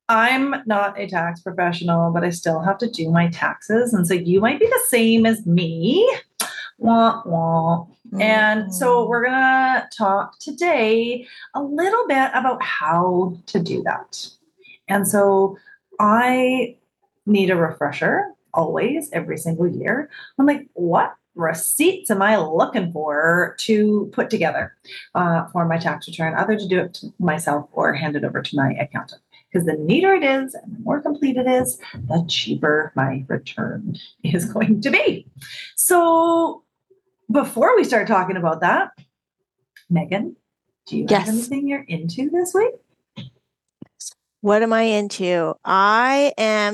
I'm not a tax professional, but I still have to do my taxes. And so you might be the same as me. Wah, wah. And so Mm. we're going to talk today a little bit about how to do that. And so I need a refresher always, every single year. I'm like, what receipts am I looking for to put together for my tax return, either to do it to myself or hand it over to my accountant? Because the neater it is and the more complete it is, the cheaper my return is going to be. So before we start talking about that, Megan, do you have Yes. anything you're into this week? What am I into? I am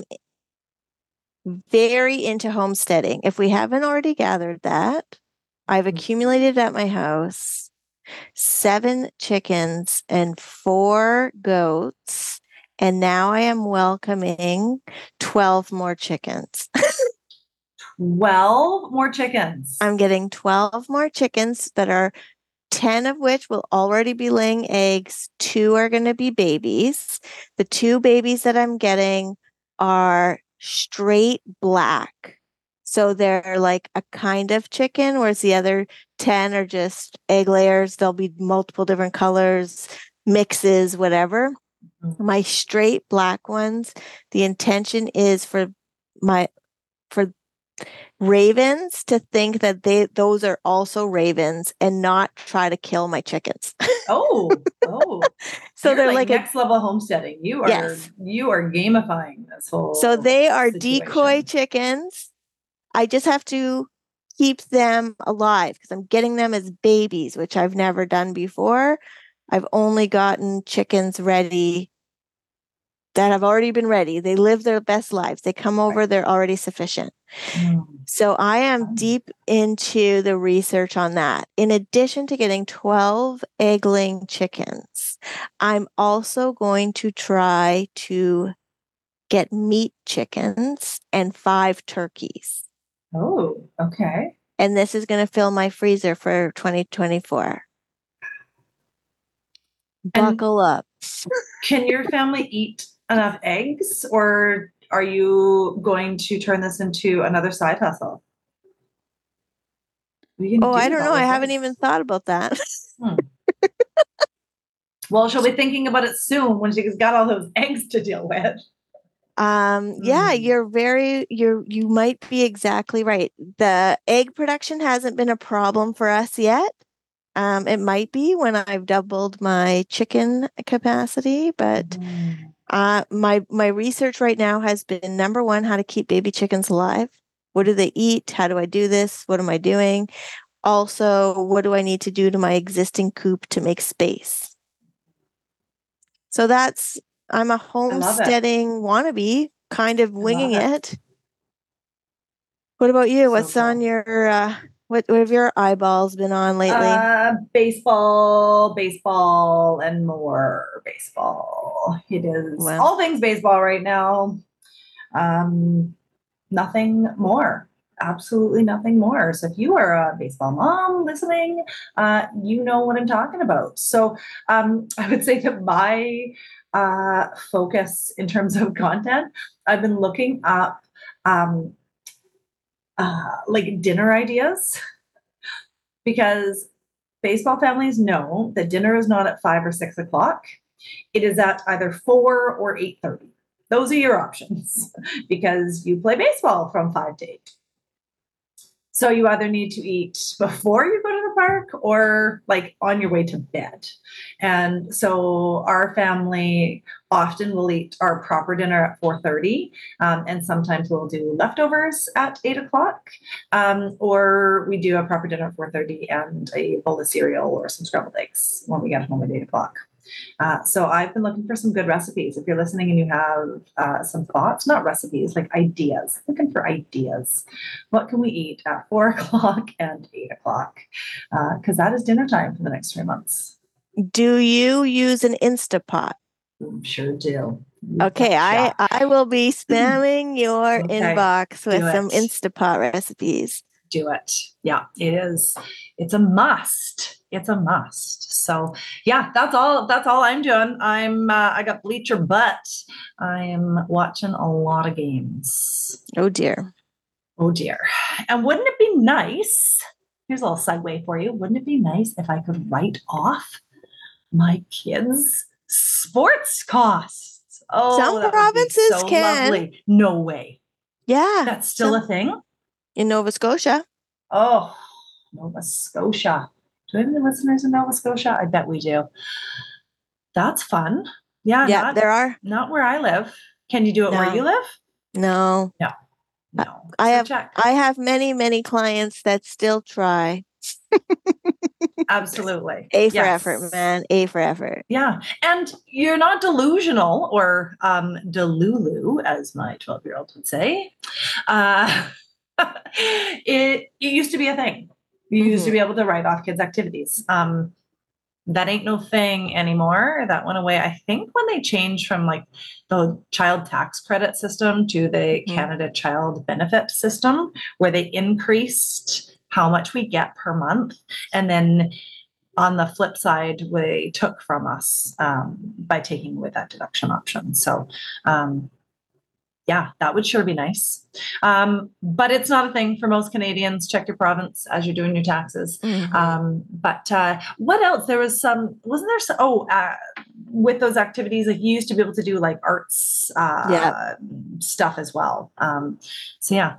very into homesteading. If we haven't already gathered that, I've accumulated at my house 7 chickens and 4 goats. And now I am welcoming 12 more chickens. 12 more chickens. I'm getting 12 more chickens that are 10 of which will already be laying eggs. 2 are going to be babies. The 2 babies that I'm getting are straight black. So they're like a kind of chicken, whereas the other 10 are just egg layers. There'll be multiple different colors, mixes, whatever. My straight black ones, the intention is for ravens to think that those are also ravens and not try to kill my chickens. Oh, So you're they're like like a next level homesteading. You are yes. you are gamifying this So whole they are decoy situation. chickens. I just have to keep them alive because I'm getting them as babies, which I've never done before. I've only gotten chickens ready that have already been ready. They live their best lives. They come Right. over, they're already sufficient. Mm. So I am deep into the research on that. In addition to getting 12 egg-laying chickens, I'm also going to try to get meat chickens and 5 turkeys. Oh, okay. And this is going to fill my freezer for 2024. And Buckle up. can your family eat enough eggs, or are you going to turn this into another side hustle? What are you going Oh, to do I with don't all know. I those haven't even eggs? thought about that. Hmm. Well, she'll be thinking about it soon when she's got all those eggs to deal with. Yeah, Hmm. you might be exactly right. The egg production hasn't been a problem for us yet. It might be when I've doubled my chicken capacity, but Mhm. my research right now has been number one, how to keep baby chickens alive. What do they eat? How do I do this? What am I doing? Also, what do I need to do to my existing coop to make space? So I'm a I love it. homesteading wannabe, kind of I love winging it. it. What about you? So What's on cool. your what have your eyeballs been on lately? Baseball, and more baseball. It is Well, all things baseball right now. Um, Nothing more. Absolutely nothing more. So if you are a baseball mom listening, you know what I'm talking about. So I would say that my focus in terms of content, I've been looking up um, like dinner ideas because baseball families know that dinner is not at 5 or 6 o'clock. It is at either 4 or 8:30. Those are your options because you play baseball from 5 to 8. So you either need to eat before you go to the park or like on your way to bed. And so our family often will eat our proper dinner at 4:30, and sometimes we'll do leftovers at 8 o'clock, or we do a proper dinner at 4:30 and a bowl of cereal or some scrambled eggs when we get home at 8 o'clock. So I've been looking for some good recipes. If you're listening and you have some thoughts, not recipes, like ideas, looking for ideas. What can we eat at 4 o'clock and 8 o'clock? Because that is dinner time for the next 3 months. do you use an Instapot? Sure do. You Okay, betcha. I will be spamming your Okay, inbox with do some it. Instapot recipes. do it. Yeah, it is. It's a must. It's a must. So yeah, that's all I'm doing. I got bleacher butt. I am watching a lot of games. Oh dear. Oh dear. And wouldn't it be nice? Here's a little segue for you. Wouldn't it be nice if I could write off my kids' sports costs? Oh, Some that would be provinces so can. lovely. No way. Yeah. That's still a thing? In Nova Scotia. Oh, Nova Scotia. Do we have any listeners in Nova Scotia? I bet we do. That's fun. Yeah, Yeah, there are. not where I live. Can you do it where you No. live? No. No. I So have many clients that still try. absolutely. A for Yes. effort, man. A for effort. Yeah. And you're not delusional or delulu, as my 12-year-old would say. It used to be a thing. You used to be able to write off kids' activities. That ain't no thing anymore. That went away. I think when they changed from like the child tax credit system to the Canada Child Benefit System, where they increased how much we get per month. And then on the flip side, they took from us by taking away that deduction option. So, yeah, that would sure be nice. But it's not a thing for most Canadians. Check your province as you're doing your taxes. But what else? There was wasn't there some, with those activities, like you used to be able to do like arts stuff as well. So yeah,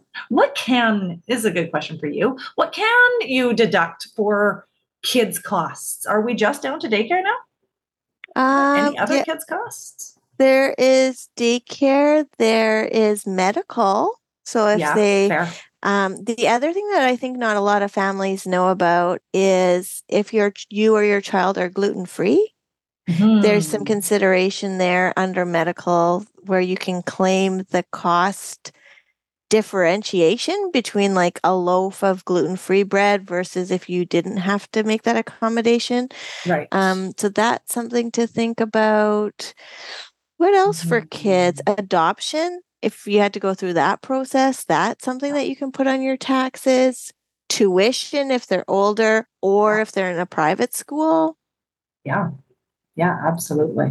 is a good question for you. What can you deduct for kids' costs? Are we just down to daycare now? Any other kids' costs? There is daycare. There is medical. So if fair. The other thing that I think not a lot of families know about is if you or your child are gluten-free, there's some consideration there under medical where you can claim the cost differentiation between like a loaf of gluten-free bread versus if you didn't have to make that accommodation. Right. So that's something to think about. What else for kids? Adoption. If you had to go through that process, that's something that you can put on your taxes. Tuition if they're older or if they're in a private school. Yeah, absolutely.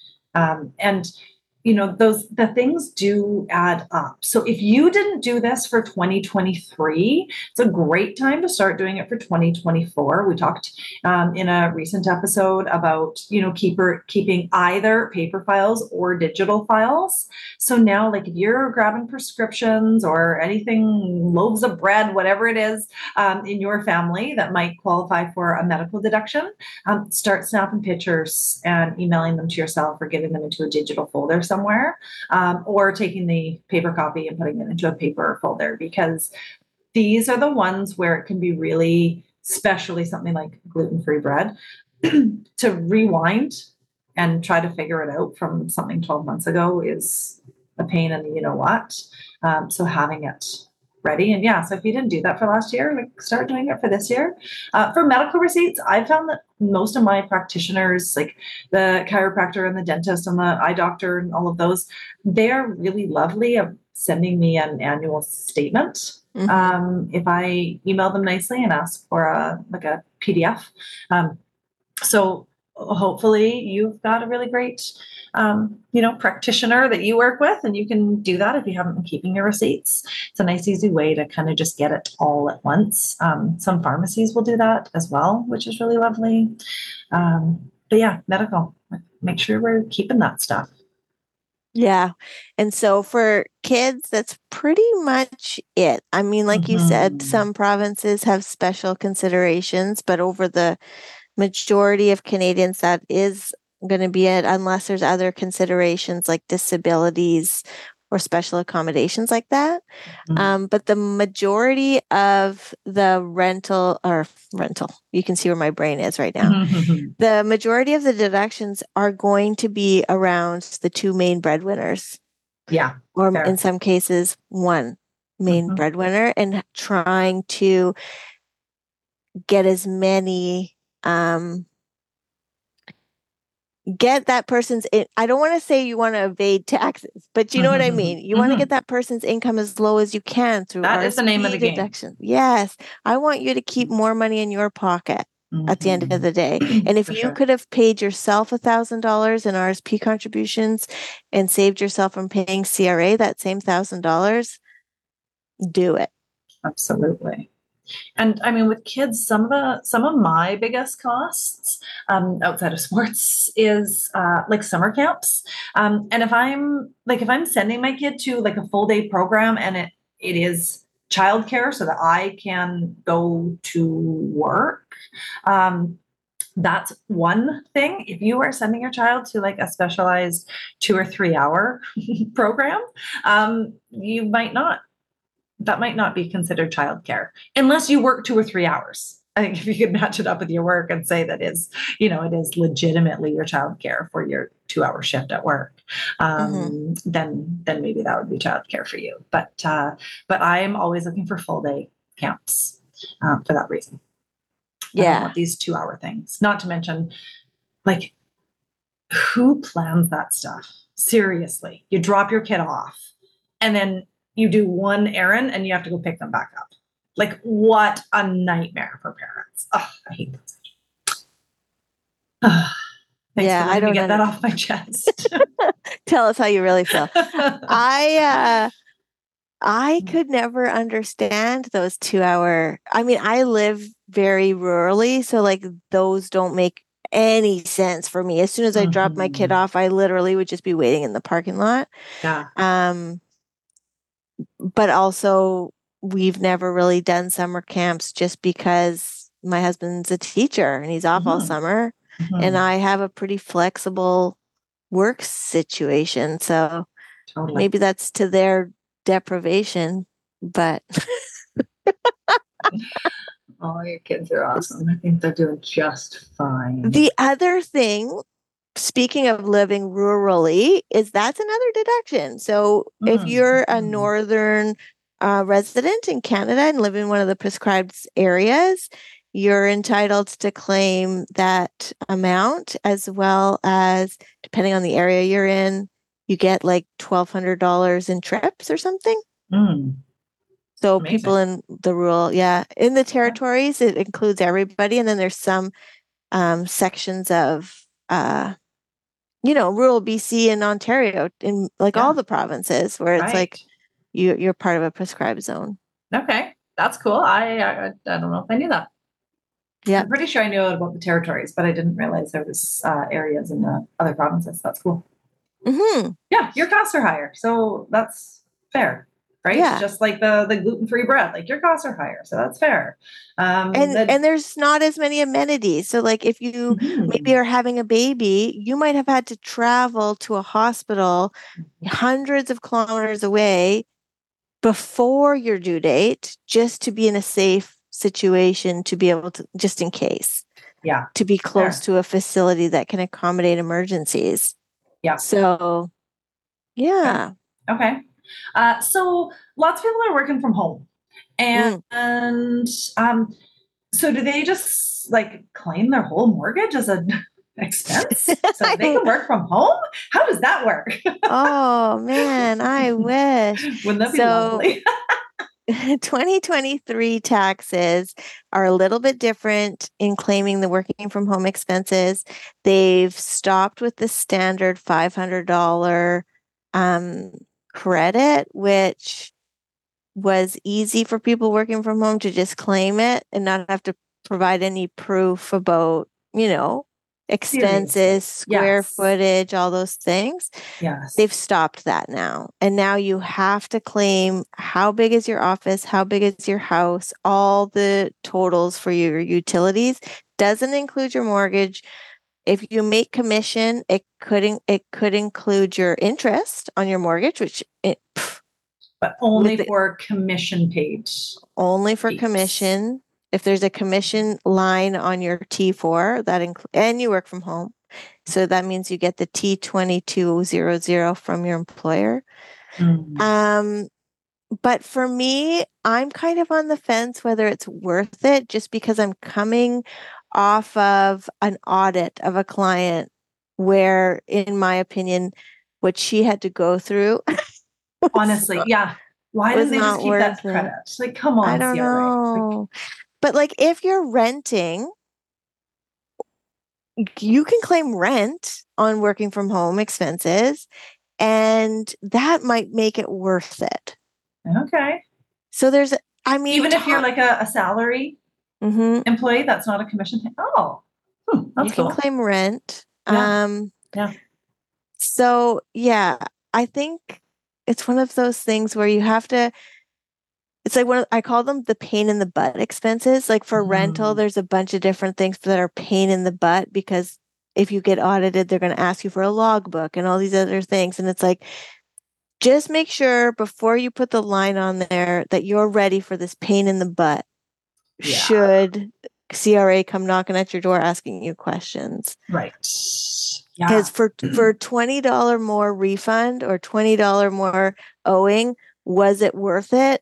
And the things do add up. So if you didn't do this for 2023, it's a great time to start doing it for 2024. We talked in a recent episode about, keeping either paper files or digital files. So now, like if you're grabbing prescriptions or anything, loaves of bread, whatever it is in your family that might qualify for a medical deduction, start snapping pictures and emailing them to yourself or getting them into a digital folder somewhere, or taking the paper copy and putting it into a paper folder, because these are the ones where it can be really, especially something like gluten-free bread, to rewind and try to figure it out from something 12 months ago is a pain in the you-know-what. So having it ready. And so if you didn't do that for last year, like start doing it for this year. For medical receipts, I've found that most of my practitioners, like the chiropractor and the dentist and the eye doctor and all of those, they are really lovely of sending me an annual statement. If I email them nicely and ask for a PDF. So hopefully you've got a really great practitioner that you work with, and you can do that if you haven't been keeping your receipts. It's a nice, easy way to kind of just get it all at once. Some pharmacies will do that as well, which is really lovely. But yeah, medical, make sure we're keeping that stuff. Yeah. And so for kids, that's pretty much it. I mean, like you said, some provinces have special considerations, but over the majority of Canadians, that is going to be it, unless there's other considerations like disabilities or special accommodations like that. But the majority of the rental, you can see where my brain is right now. The majority of the deductions are going to be around the two main breadwinners. Yeah. Or in some cases, one main breadwinner, and trying to get as many get that person's I don't want to say you want to evade taxes, but you know what I mean. You want to get that person's income as low as you can through That is the name of the game. deduction. Yes. I want you to keep more money in your pocket at the end of the day. And if you could have paid yourself $1,000 in RSP contributions and saved yourself from paying CRA that same $1,000, do it. Absolutely. And I mean, with kids, some of my biggest costs outside of sports is like summer camps. And if I'm sending my kid to like a full day program and it is childcare so that I can go to work, that's one thing. If you are sending your child to like a specialized 2 or 3 hour program, you might not. That might not be considered childcare unless you work 2 or 3 hours. I think if you could match it up with your work and say that is, it is legitimately your childcare for your 2-hour shift at work, then maybe that would be childcare for you. But I am always looking for full day camps for that reason. I don't want these 2-hour things. Not to mention, like, who plans that stuff? Seriously, you drop your kid off, and then you do one errand and you have to go pick them back up. Like, what a nightmare for parents. Oh, I hate that. Thanks for letting me get that off my chest. Tell us how you really feel. I could never understand those 2-hour. I mean, I live very rurally, so like those don't make any sense for me. As soon as I drop my kid off, I literally would just be waiting in the parking lot. Yeah. But also, we've never really done summer camps just because my husband's a teacher and he's off all summer, and I have a pretty flexible work situation. So maybe that's to their deprivation, but oh, your kids are awesome. I think they're doing just fine. The other thing, speaking of living rurally, is that's another deduction. So if you're a northern resident in Canada and live in one of the prescribed areas, you're entitled to claim that amount, as well as, depending on the area you're in, you get like $1,200 in trips or something. So amazing. People in the rural, in the territories, it includes everybody. And then there's some sections of, rural BC and Ontario, in like all the provinces, where it's like you're part of a prescribed zone. Okay, that's cool. I don't know if I knew that. Yeah, I'm pretty sure I knew about the territories, but I didn't realize there was areas in the other provinces. That's cool. Yeah, your costs are higher, so that's fair, right? Yeah. Just like the gluten-free bread, like your costs are higher, so that's fair. And there's not as many amenities. So like if you maybe are having a baby, you might have had to travel to a hospital hundreds of kilometers away before your due date just to be in a safe situation, to be able to, just in case. Yeah. To be close to a facility that can accommodate emergencies. Yeah. So, yeah. Okay. So lots of people are working from home, and so do they just like claim their whole mortgage as an expense so they can work from home? How does that work? Oh man, I wish. Wouldn't that be lovely? 2023 taxes are a little bit different in claiming the working from home expenses. They've stopped with the standard $500 credit, which was easy for people working from home to just claim it and not have to provide any proof about, expenses, square footage, all those things. Yes. They've stopped that now. And now you have to claim how big is your office, how big is your house, all the totals for your utilities. Doesn't include your mortgage. If you make commission, it could include your interest on your mortgage, but only for commission paid. Only for commission. If there's a commission line on your T4, and you work from home, so that means you get the T2200 from your employer. But for me, I'm kind of on the fence whether it's worth it, just because I'm coming off of an audit of a client where, in my opinion, what she had to go through Honestly, yeah. Why was didn't they just not keep that worth it. credit? Like, come I on, don't CRA. Like, know. But like if you're renting, you can claim rent on working from home expenses, and that might make it worth it. okay. So there's, I mean, Even if you're like a salary Mhm. employee, that's not a commission thing. Oh, You that's can cool. claim rent. Yeah. Yeah. So yeah, I think it's one of those things where you have to, it's like I call them the pain in the butt expenses. Like for rental, Mm. there's a bunch of different things that are pain in the butt because if you get audited, they're going to ask you for a logbook and all these other things. And it's like, just make sure before you put the line on there that you're ready for this pain in the butt. Yeah. Should CRA come knocking at your door asking you questions. Right. Yeah. Because for $20 more refund or $20 more owing, was it worth it?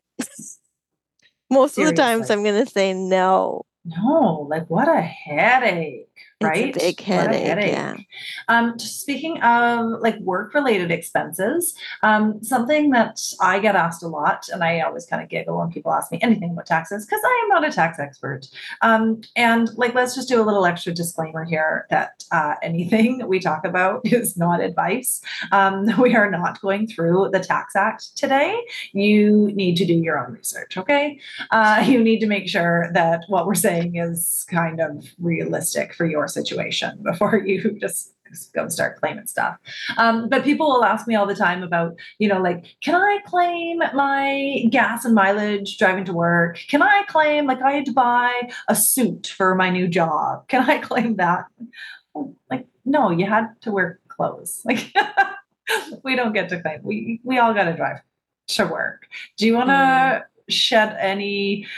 Most of the times Seriously. I'm going to say no. No, like what a headache, right? It's a big What a headache. headache. Yeah. Just speaking of like work-related expenses, something that I get asked a lot, and I always kind of giggle when people ask me anything about taxes because I am not a tax expert. And like, let's just do a little extra disclaimer here that anything that we talk about is not advice. We are not going through the Tax Act today. You need to do your own research, okay? You need to make sure that what we're saying is kind of realistic for your situation before you just go start claiming stuff. But people will ask me all the time about, like, can I claim my gas and mileage driving to work? Can I claim, like, I had to buy a suit for my new job? Can I claim that? Like, no, you had to wear clothes. Like, we don't get to claim. We all got to drive to work. Do you want to shed any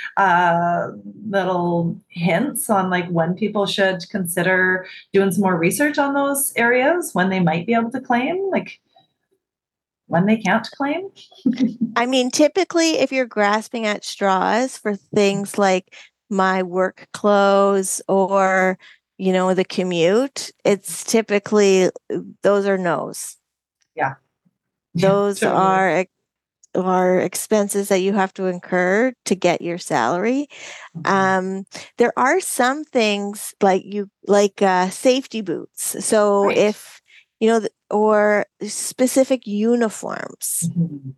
little hints on like when people should consider doing some more research on those areas, when they might be able to claim, like when they can't claim? I mean, typically, if you're grasping at straws for things like my work clothes or, the commute, it's typically, those are no's. Yeah. Those Totally. are expenses that you have to incur to get your salary. There are some things like safety boots. So Right. if or specific uniforms.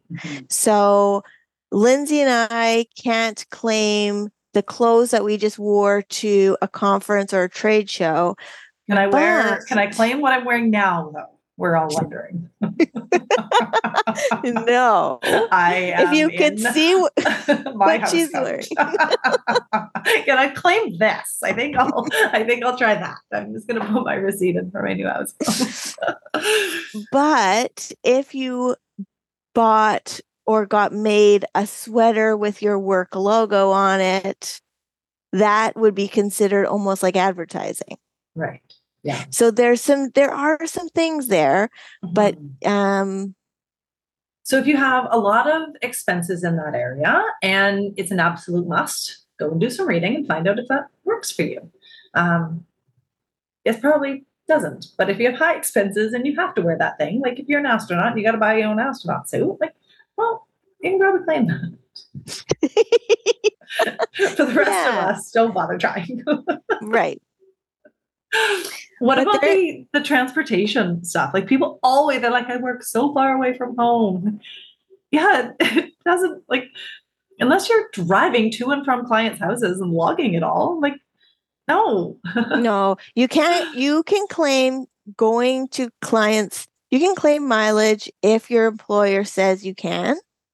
So Lindsay and I can't claim the clothes that we just wore to a conference or a trade show. Can I claim what I'm wearing now though? We're all wondering. No. If you could see what she's wearing. Can I claim this? I think I'll try that. I'm just gonna put my receipt in for my new house. But if you bought or got made a sweater with your work logo on it, that would be considered almost like advertising. Right. Yeah. So there are some things there, but so if you have a lot of expenses in that area and it's an absolute must, go and do some reading and find out if that works for you. It probably doesn't, but if you have high expenses and you have to wear that thing, like if you're an astronaut and you got to buy your own astronaut suit, like, well, you can probably claim that. For the rest of us, don't bother trying. Right. What about the transportation stuff? Like they're like, I work so far away from home. Yeah, it doesn't, like, unless you're driving to and from clients' houses and logging it all, like, no. No, you can't. You can claim going to clients. You can claim mileage if your employer says you can.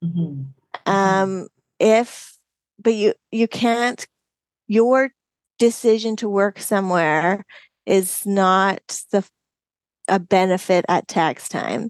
But you can't. Your decision to work somewhere is not a benefit at tax time.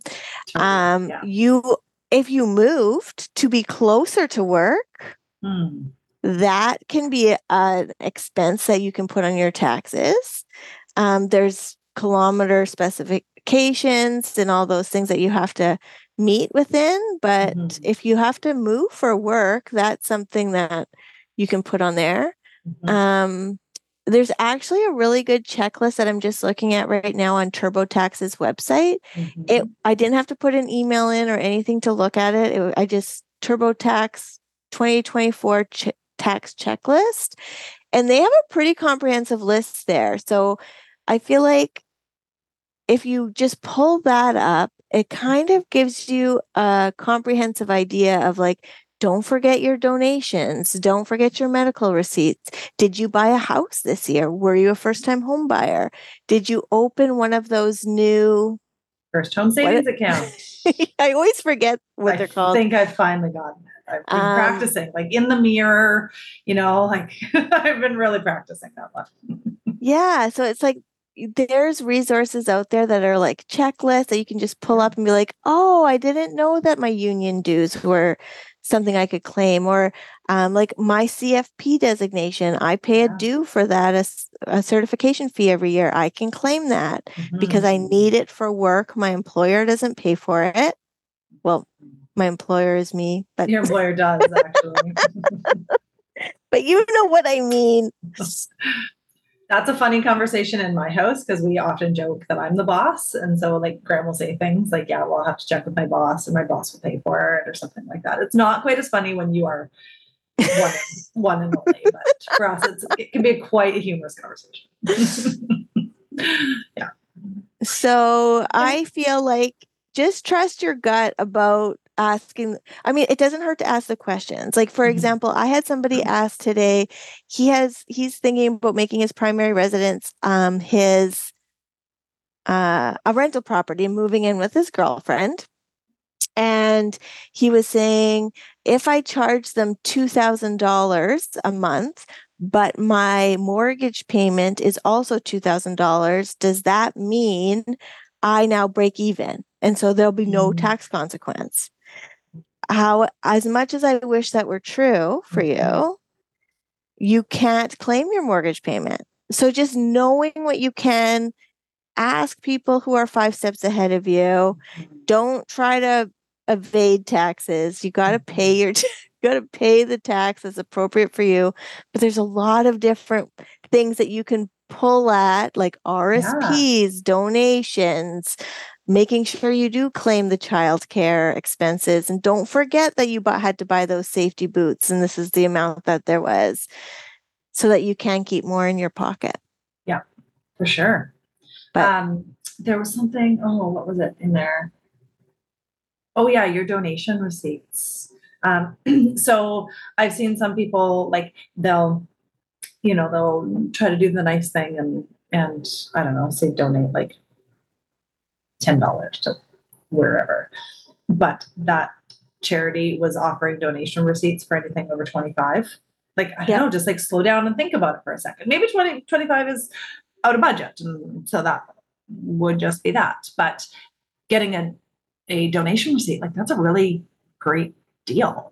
If you moved to be closer to work, that can be an expense that you can put on your taxes. There's kilometer specifications and all those things that you have to meet within. But if you have to move for work, that's something that you can put on there. there's actually a really good checklist that I'm just looking at right now on TurboTax's website. Mhm. I didn't have to put an email in or anything to look at it. I just TurboTax 2024 tax checklist, and they have a pretty comprehensive list there. So I feel like if you just pull that up, it kind of gives you a comprehensive idea of like, don't forget your donations. Don't forget your medical receipts. Did you buy a house this year? Were you a first time home buyer? Did you open one of those new, First home what? savings account. I always forget what I they're called. think I've finally gotten it. I've been Um, practicing, like in the mirror, like I've been really practicing that one. Yeah. So it's like there's resources out there that are like checklists that you can just pull up and be like, oh, I didn't know that my union dues were something I could claim. Or like my CFP designation, I pay a Yeah. due for that, a certification fee every year. I can claim that because I Mhm. need it for work. My employer doesn't pay for it. Well, my employer is me, but Your employer does actually. you know what I mean. That's a funny conversation in my house because we often joke that I'm the boss. And so, like, Graham will say things like, yeah, well, I'll have to check with my boss and my boss will pay for it or something like that. It's not quite as funny when you are one and only, but for us, it can be quite a humorous conversation. Yeah. So I feel like just trust your gut about asking. I mean, it doesn't hurt to ask the questions. Like, for Mhm. example, I had somebody ask today, he's thinking about making his primary residence his a rental property and moving in with his girlfriend. And he was saying, if I charge them $2,000 a month, but my mortgage payment is also $2,000, does that mean I now break even? And so there'll be no tax consequence. How, as much as I wish that were true for you, you can't claim your mortgage payment. So just knowing what you can, ask people who are 5 steps ahead of you. Don't try to evade taxes. You got to pay your got to pay the tax that's appropriate for you. But there's a lot of different things that you can pull at, like Yeah. RSPs, donations, making sure you do claim the child care expenses, and don't forget that you had to buy those safety boots, and this is the amount that there was, so that you can keep more in your pocket. Yeah, for sure. But There was something, what was it in there? Oh yeah, your donation receipts. So I've seen some people like they'll try to do the nice thing and I don't know, say donate like $10 to wherever. But that charity was offering donation receipts for anything over 25. Like, I don't yeah, know, just like slow down and think about it for a second. Maybe 25 is out of budget. And so that would just be that. But getting a donation receipt, like that's a really great deal.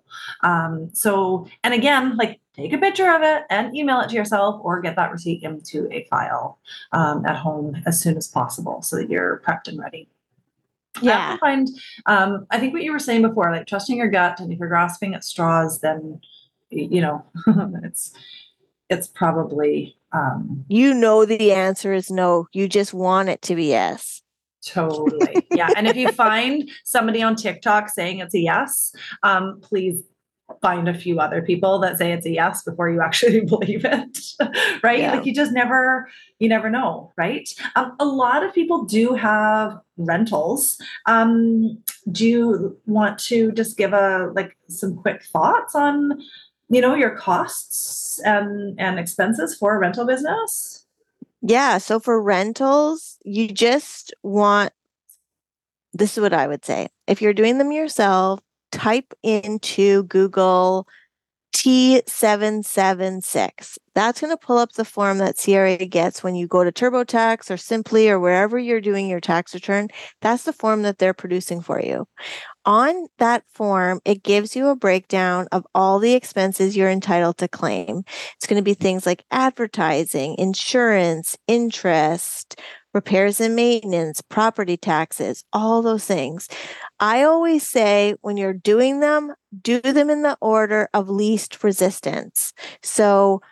And again, like take a picture of it and email it to yourself or get that receipt into a file at home as soon as possible so that you're prepped and ready. I yeah. often find, I think what you were saying before, like trusting your gut, and if you're grasping at straws, then, it's probably, You know the answer is no. You just want it to be yes. totally. Yeah. And if you find somebody on TikTok saying it's a yes, please find a few other people that say it's a yes before you actually believe it. Right. Yeah. Like you never know. Right. A lot of people do have rentals. Do you want to just give some quick thoughts on, your costs and expenses for a rental business? Yeah. So for rentals, you just want, this is what I would say. If you're doing them yourself, type into Google T776. That's going to pull up the form that CRA gets when you go to TurboTax or Simply or wherever you're doing your tax return. That's the form that they're producing for you. On that form, it gives you a breakdown of all the expenses you're entitled to claim. It's going to be things like advertising, insurance, interest, repairs and maintenance, property taxes, all those things. I always say when you're doing them, do them in the order of least resistance. So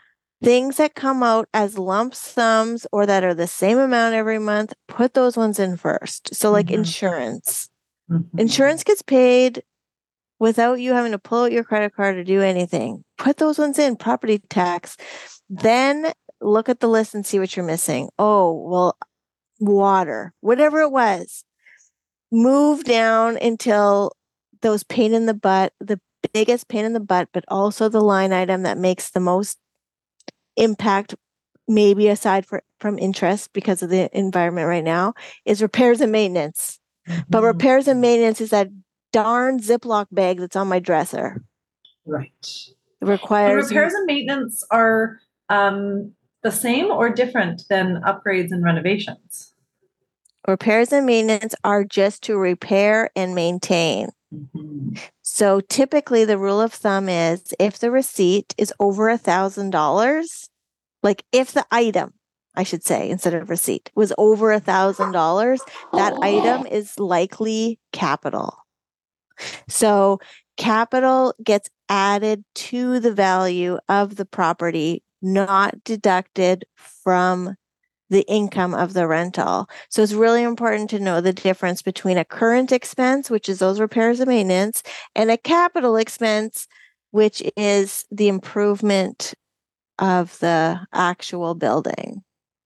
Things that come out as lump sums or that are the same amount every month, put those ones in first. So like insurance. Insurance gets paid without you having to pull out your credit card or do anything. Put those ones in. Property tax. Then look at the list and see what you're missing. Oh, well, water, whatever it was. Move down until those pain in the butt, the biggest pain in the butt, but also the line item that makes the most impact, maybe aside from interest because of the environment right now, is repairs and maintenance. But repairs and maintenance is that darn Ziploc bag that's on my dresser. Right. It requires. And repairs and maintenance are the same or different than upgrades and renovations? Repairs and maintenance are just to repair and maintain. So typically the rule of thumb is if the receipt is over $1,000, like if the item, I should say, instead of receipt, was over $1,000, that item is likely capital. So capital gets added to the value of the property, not deducted from the income of the rental. So it's really important to know the difference between a current expense, which is those repairs and maintenance, and a capital expense, which is the improvement of the actual building.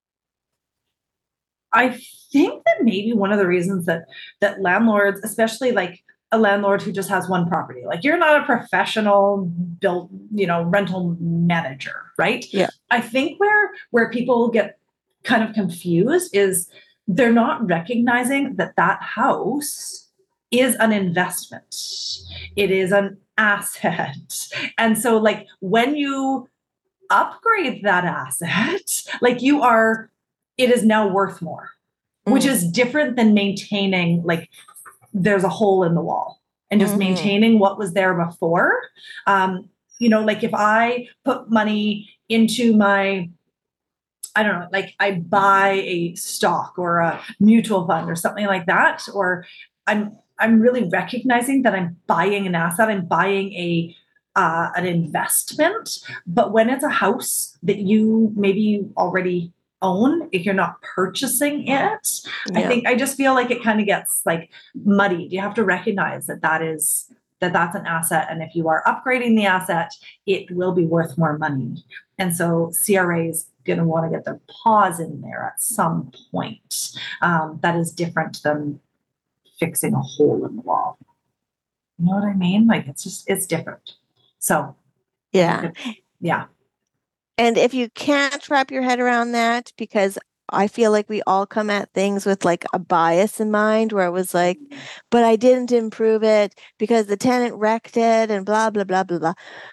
I think that maybe one of the reasons that landlords, especially like a landlord who just has one property, like you're not a professional rental manager, right? Yeah. I think where people get kind of confused is they're not recognizing that house is an investment. It is an asset. And so like when you upgrade that asset, like it is now worth more, which is different than maintaining like there's a hole in the wall and just maintaining what was there before. Like if I put money into my, I don't know, like I buy a stock or a mutual fund or something like that, or I'm really recognizing that I'm buying an asset, I'm buying an investment. But when it's a house that you maybe already own, if you're not purchasing it, yeah. I just feel like it kind of gets like muddied. You have to recognize that's an asset. And if you are upgrading the asset, it will be worth more money. And so CRA is going to want to get their paws in there at some point. That is different than fixing a hole in the wall. You know what I mean? Like it's different. So yeah. Yeah. And if you can't wrap your head around that, because I feel like we all come at things with like a bias in mind where it was like, but I didn't improve it because the tenant wrecked it and blah, blah, blah, blah, blah.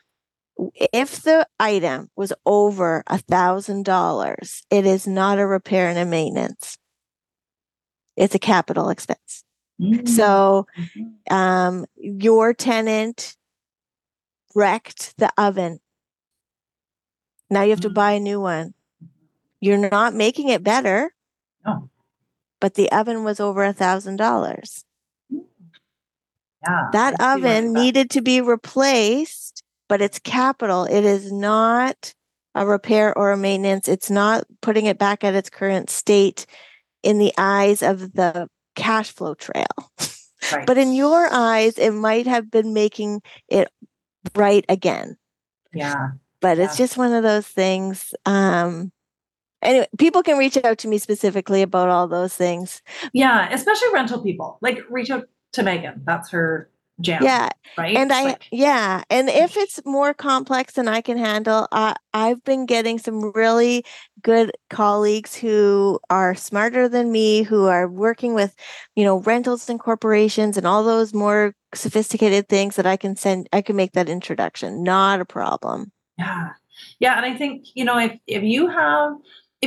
If the item was over $1,000, it is not a repair and a maintenance. It's a capital expense. So your tenant wrecked the oven. Now you have to buy a new one. You're not making it better. No. But the oven was over $1,000. Yeah. That oven needed to be replaced, but it's capital. It is not a repair or a maintenance. It's not putting it back at its current state in the eyes of the cash flow trail. Right. But in your eyes, it might have been making it right again. Yeah. But it's just one of those things. Anyway, people can reach out to me specifically about all those things. Yeah, especially rental people. Like reach out to Megan. That's her jam. Yeah. Right. And and if it's more complex than I can handle, I've been getting some really good colleagues who are smarter than me, who are working with, rentals and corporations and all those more sophisticated things that I can make that introduction. Not a problem. Yeah. Yeah. And I think, if you have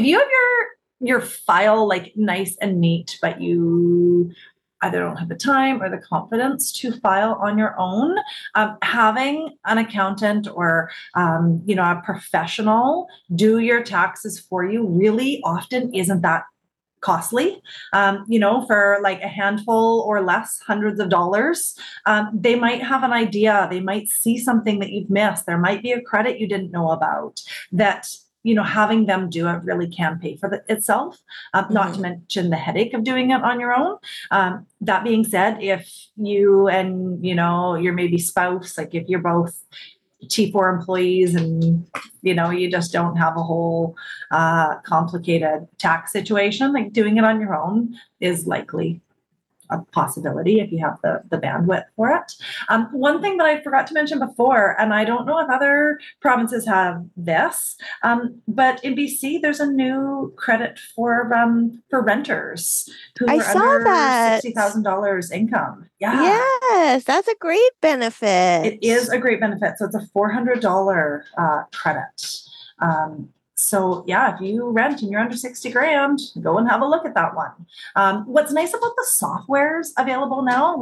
your file like nice and neat, but you either don't have the time or the confidence to file on your own, having an accountant or, a professional do your taxes for you really often isn't that costly, for like a handful or less, hundreds of dollars. They might have an idea. They might see something that you've missed. There might be a credit you didn't know about that having them do it really can pay for itself, not to mention the headache of doing it on your own. That being said, if you and, your maybe spouse, like if you're both T4 employees and, you just don't have a whole complicated tax situation, like doing it on your own is likely a possibility if you have the bandwidth for it. One thing that I forgot to mention before, and I don't know if other provinces have this, but in BC, there's a new credit for renters who are under $60,000 income. Yeah. Yes, that's a great benefit. It is a great benefit. So it's a $400 credit. So yeah, if you rent and you're under 60 grand, go and have a look at that one. What's nice about the softwares available now,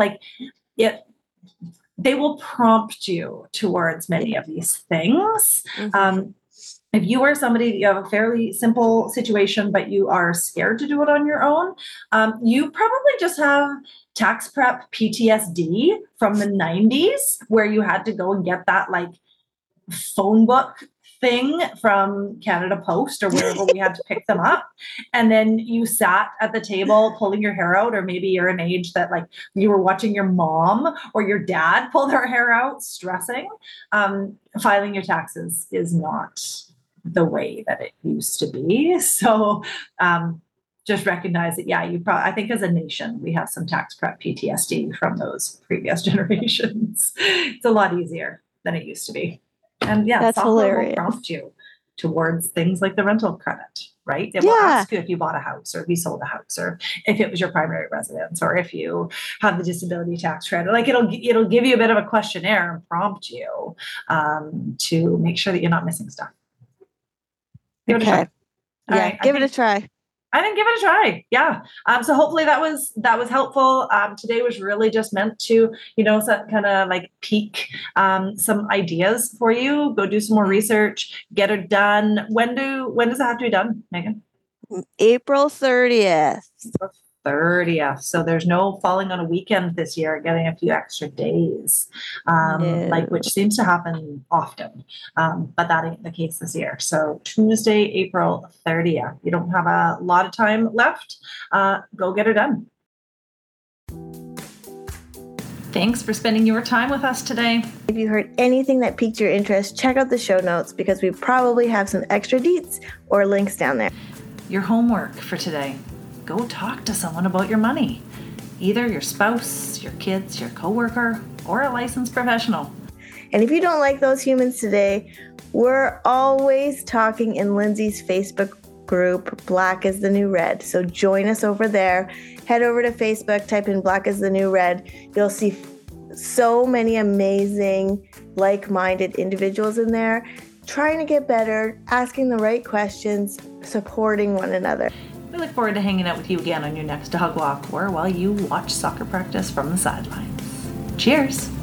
they will prompt you towards many of these things. If you are somebody, you have a fairly simple situation, but you are scared to do it on your own, you probably just have tax prep PTSD from the 90s, where you had to go and get that phone book thing from Canada Post or wherever we had to pick them up. And then you sat at the table pulling your hair out, or maybe you're an age that you were watching your mom or your dad pull their hair out, stressing. Filing your taxes is not the way that it used to be. So just recognize that, I think as a nation, we have some tax prep PTSD from those previous generations. It's a lot easier than it used to be. And that's hilarious. Will prompt you towards things like the rental credit, right? It will ask you if you bought a house or if you sold a house or if it was your primary residence or if you have the disability tax credit. It'll give you a bit of a questionnaire and prompt you to make sure that you're not missing stuff. Give it a try. Give it a try. I think give it a try. Yeah. So hopefully that was helpful. Today was really just meant to, kind of peak some ideas for you. Go do some more research, get it done. When does it have to be done, Megan? April 30th. 30th. So there's no falling on a weekend this year, getting a few extra days, which seems to happen often. But that ain't the case this year. So Tuesday, April 30th. You don't have a lot of time left. Go get her done. Thanks for spending your time with us today. If you heard anything that piqued your interest, check out the show notes because we probably have some extra deets or links down there. Your homework for today. Go talk to someone about your money. Either your spouse, your kids, your coworker, or a licensed professional. And if you don't like those humans today, we're always talking in Lindsay's Facebook group, Black is the New Red. So join us over there. Head over to Facebook, type in Black is the New Red. You'll see so many amazing, like-minded individuals in there, trying to get better, asking the right questions, supporting one another. We look forward to hanging out with you again on your next dog walk or while you watch soccer practice from the sidelines. Cheers!